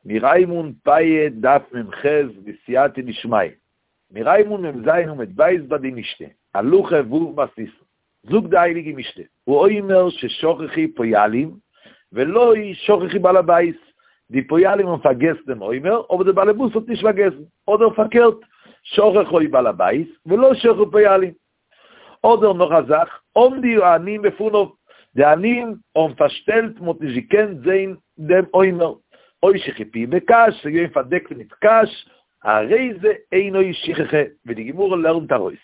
Miraimun Paye Daf Memchez Visiati Nishmai. Miraimun Memzain Umet Bais Badi Mishte. Aluche Vuv Basis. Zug da Heilige Mishte. Oimer Sheshochechi Poyalim, Veloi Shochechi Balabais. Die Poyalim vergessen dem Oimer, aber der Balabus hat nicht vergessen. Oder verkehrt. Shochechoi Balabais, Velo Shochech Poyalim. Oder noch eine Sache, die Anim befunden, der Anim verstellt, muss ich sehen, dem Oimer. Oi Shechipi Bekash, sie verdeckt mit Kash, Reise Einoi Shecheche, wie die Gemurre lernt Arois.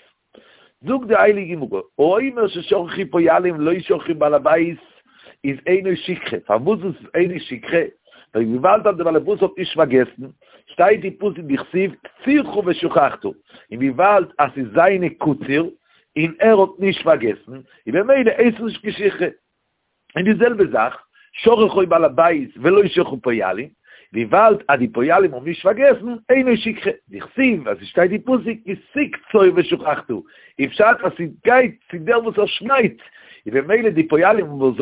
Zug der Heilige Gemurre, Oimer Shochechi Poyalim, Loi Shochechi Balabais, ist Einoi Shecheche. Verwusst ist Einoi Shecheche. Weil wir wollen, dass der Balabus hat nicht vergessen, steht die Pusse in die Chsiv, Zirchu Beshuchachtu. Und wir wollen, dass sie seine Kutzir, in hat nicht vergessen, und wir meinen, es ist Geschichte. In dieselbe Sache, Shochechoi Balabais, Veloi Shochechi Poyalim, wir wollen, dass die Poyalim nicht vergessen, eine Schikche. Die Chsiv, also steht die Pusse, ist Zirchu Beshuchachtu. Ich sage, dass sie geht, sie der muss schneit. Und wir meinen, die Poyalim muss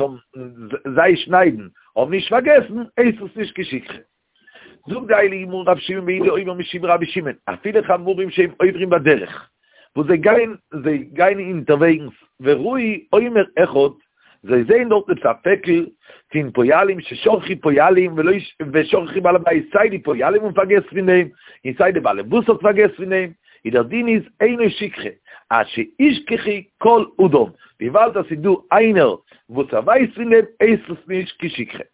sei schneiden, nicht vergessen, es ist nicht Geschichte. Zug der Heilige Mund abschieben, wie die Oimer Mishim Rabbi Shimon. Viele Chamurim, שהם עוברים בדרך. wo sie gehen unterwegs, ורואי Oimer Echot, sie sehen dort את הפקל, sind Poyalim, ששורחי Poyalim, ושורחי בעל הבית, sei die Poyalim und vergesst von dem, sei die Baale Busot vergesst von dem, der Dien ist eine Schikche, asche ischkechi kol Udom, wie wollt, dass du einer, wo sie weiß von dem, es ist nicht geschikche.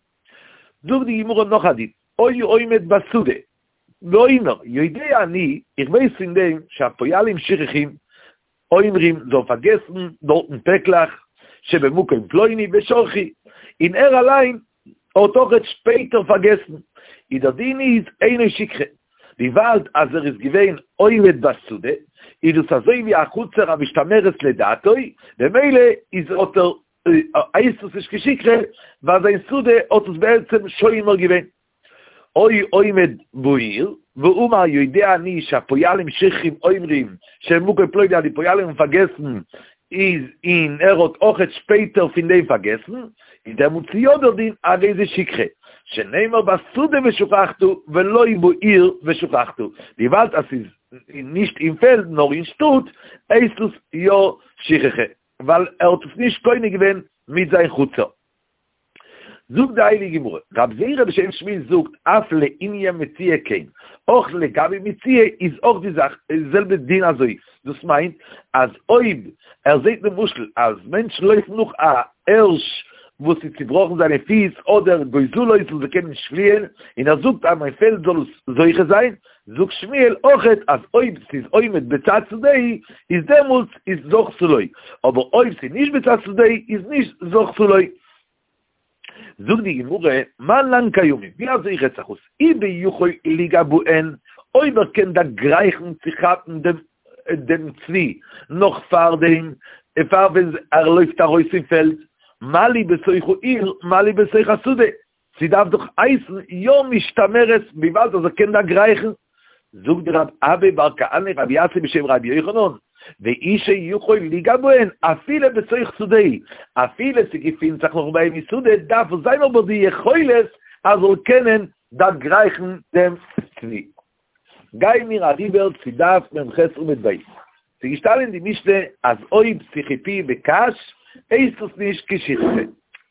Zug die Gemurre noch adit, oi oimet basude, ואוימר, יודעי אני, ich weiß von dem, שהפויאלים שכחים, אומרים, זו vergessen, דורטן פקלח, שבמוקם פלויני ושורחי, in allein, אותו חד später vergessen, der Dien ist eine Schikche, wie wald, als ist gewähnt, oimet basude, du sazoi wie החוצר המשתמרס לדעתוי, ומילא ist אותו, איסוס ist geschikche, was ein Sude, otus בעצם שוימר gewähnt. אוי אוימד בויר, ואומר יודע אני שהפויאלים שכחים אומרים, שהם מוקם פלוידי על פויאלים vergessen, is in erot ochet später von dem vergessen, in der Mutziyoder din הרי זה שכחה, שנאמר בסודה ושוכחתו, ולא בויר ושוכחתו. Die Welt, es ist nicht im Feld, noch in Stutt, es ist jo שכחה, weil hat es nicht keine gewinnt mit sein Chutzer. זוג der Heilige Gemurre. Rab Zeira בשם שמי זוג, אף לאיניה מציע כן. אוך לגבי מציע, is auch die Sache, selbe Ding also. Das meint, als Oib, seht ne Muschel, als Mensch läuft noch a Ersch, wo sie zerbrochen seine Fies, oder Goizul ist, und sie können nicht fliehen, und sucht an mein Feld, soll es solche sein, זוג שמיel ochet, als Oib, sie ist Oimet bezat zu dei, ist demult, ist doch zu loi. Aber Oib, sie nicht bezat zu dei, ist nicht doch zu loi. זוג די גמורה, מה לן קיומי? wie also ich jetzt aus? I be yuchoi liga buen, oi berken da greichen zichaten dem Zwi, noch fahr dem, fahr wenn läuft der Reus im Feld, mali besoichu ir, mali besoich asude. Sie darf doch eisen, yom ishtameres, wie weit also ken da greichen? זוג די רב אבי בר כהנא רבי יאסי בשם רבי יוחנן, ואיש יוכל לגבוהן, אפילו בצריך סודי, אפילו סגיפין צריך לרבה עם סודי, דף זיימר בו די יכולס, אז הוא כנן דת גרייכן דם צבי. גיא מיר הריבר צידף ממחס ומדבייס. סגישתלן די משנה, אז אוי פסיכיפי בקש, איסוס ניש כשיחסה.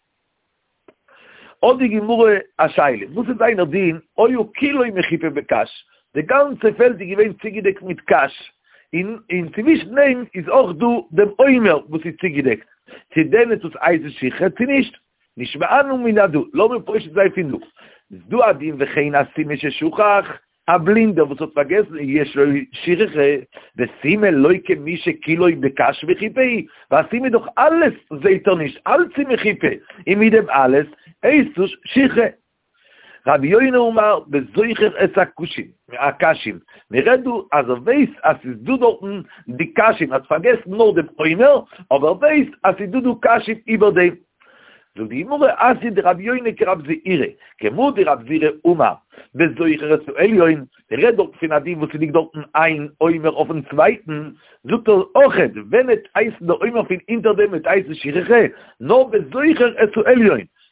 עוד די גמורה השיילה, מוסד אין הדין, אוי הוא קילוי מחיפה בקש, der ganze Feld, die gewinnt zigedeckt mit Kasch. In zwischen dem ist auch du dem Oimer, wo sie zigedeckt. Sie dehnet uns Eise Schiche, sie nicht. Nicht mehr an und mina du. Lo me poish sei findu. Du adin vechein asime sheshukach, a blinder, wo es hat vergessen, יש לו Schiche, וסימל לא כמי שקילוי בקש וחיפי, ועשימי דוח alles, זה איתו nicht, אל צימי חיפה. אם ידם alles, איסוש שיחה. רבי יוינה אומר, בזויכר את הקשים. נרדו, אז הוויס, אז יסדו דורטן די קשים, אז פגס נור דם אוימר, אבל הוויס, אז יסדו קשים איברדם. זו דימורה, אז די רבי יוינה כרב זעירה, כמו די רב זעירה אומר, בזויכר את אליון, נרדו פנדים, וסניק דורטן ein אוימר אופן צווייטן, זוגת אוכד, wenn et eis der אוימר פין אינטרדם את eis שיחכה, נור בזויכר את אליון.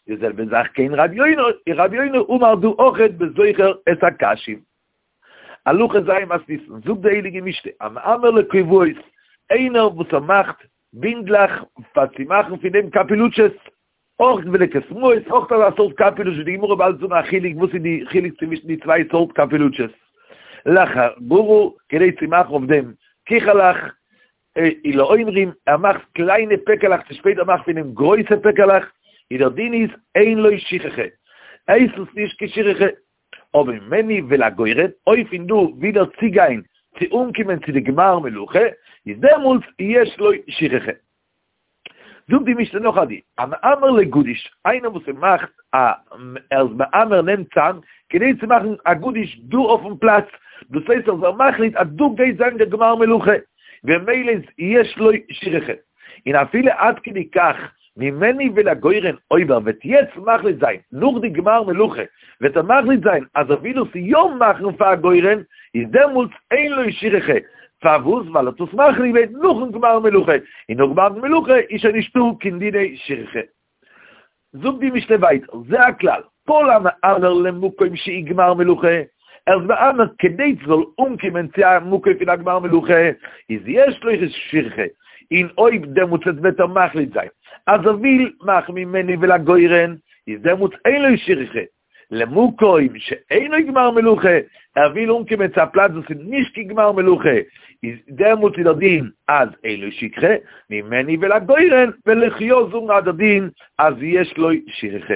יוזל בזך כן רבי יוינו, ומרדו אוכד בזויכר את הקשים. הלוך הזיים אסניסון, זוג דאיליגי משתה, אמר לקריבויס, אינו וסמכת, בינדלך, פצימח ופידם קפילוצ'ס, אוכד ולקסמויס, אוכת לעשות קפילוצ'ס, ודגימור בעל תזונה חיליק, מוסי חיליק נצווי סורט קפילוצ'ס. לאחר, בורו, כדי צימח עובדם, כיחה לך, לא אומרים, אמח קליינה פקלך, תשפט אמח פידם גרויסה פקלך, ידרדיניס, אין לו ישיכחה. אייסוס נשקי שיכחה. או ממני ולגוירת, אוי פינדו וידר ציגיין, ציאום כימן צידגמר מלוכה, יזדמולס יש לו שיכחה. זוג די משתנוך עדי, המאמר לגודיש, אין המוסמך, המאמר נמצן, כדי צמח הגודיש דו אופן פלץ, דו סייסר זר מחליט, הדו גי זן גמר מלוכה, ומילס יש לו שיכחה. הנה אפילו עד כדי כך, ממני ולגוירן אויבר, ותהיה צמח לזין, נור די גמר מלוכה, ותמח לזין, אז אפילו סיום מחנופה הגוירן, יזדמולס אין לו שיכחה. פאבוס ולא תוסמך לי בית נוחן גמר מלוכה. אינו גמר מלוכה, איש הנשתו כנדיני שירחה. זוג די משתה בית, זה הכלל. כל המאמר למוקוים שהיא גמר מלוכה, אז מאמר כדי צזול כמנציאה מוקוים פינה גמר מלוכה, אז יש לו איש שירחה. אין אויב דמוצת ותמח לי זין. אז אביל מח ממני ולגוירן, אז דמוצ אין לו איש שירחה. למוקוים שאינו גמר מלוכה, אבילו כמצא פלטוס נשקי גמר מלוכה, דמות לדין, אז אילו שיקחה, ממני ולגוירן, ולחיו זוג עד הדין, אז יש לו שירחה.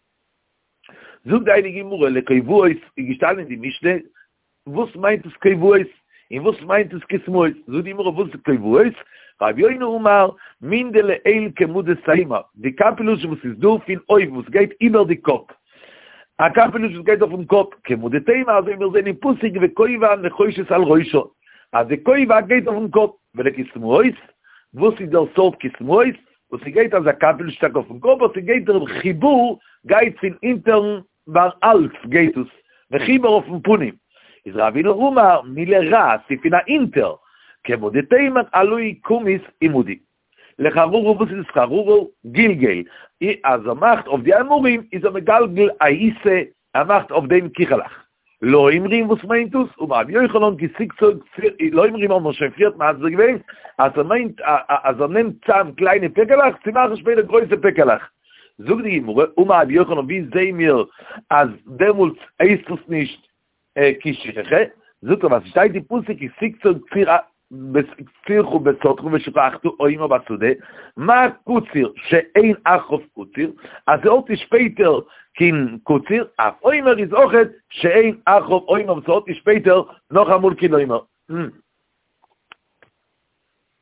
זוג די נגימורה, לקייבויס, יגשתלן די משנה, ווס מיינטס קייבויס, אם ווס מיינטס כסמויס, זוג דימורה ווס קייבויס, רבי יוינו אומר, מין דלאיל כמוד סיימה, די קפילוס שמוסיסדו פין אוי ווס גייט איבר די קופ. הקפילוס שגייט auf dem Kopf, כמודתאים, אז אם זה ניפוסיק וקויבה נחוישס על רוישו. אז קויבה גייט auf dem Kopf, ולכסמויס, ווסי דל סוף כסמויס, ווסי גייט אז הקפילוס שטק auf dem Kopf, ווסי גייט דל חיבור, גייט פין אינטרן בר אלף גייטוס, וחיבר auf dem פונים. אז רבינו אומר, מלרע, סיפינה אינטר, כמודתאים עלוי קומיס אימודי. לחרורו וסיס חרורו גילגל. אז המחט עובדי המורים, איזו מגלגל האיסה, המחט עובדי כיחלך. לא אמרים וסמיינטוס, ומאבי יוחלון כסיקצו, לא אמרים על משה פריאת מעצר גבי, אז הנם צם קלייני פקלך, צימח שפייל גרויסה פקלך. זוג די מורה, ומאבי יוחלון ויזי מיר, אז דמולץ איסטוס נישט כישיכחה, זוג אבל שתי טיפוסי כסיקצו בצירכו בסותכו ושוכחתו או אימא בסודה, מה קוציר שאין אחוף קוציר, אז זה עוד תשפייטר כין קוציר, אף או אימא רזאוכת שאין אחוף או אימא בסוד תשפייטר נוח אמול כין לא אימא.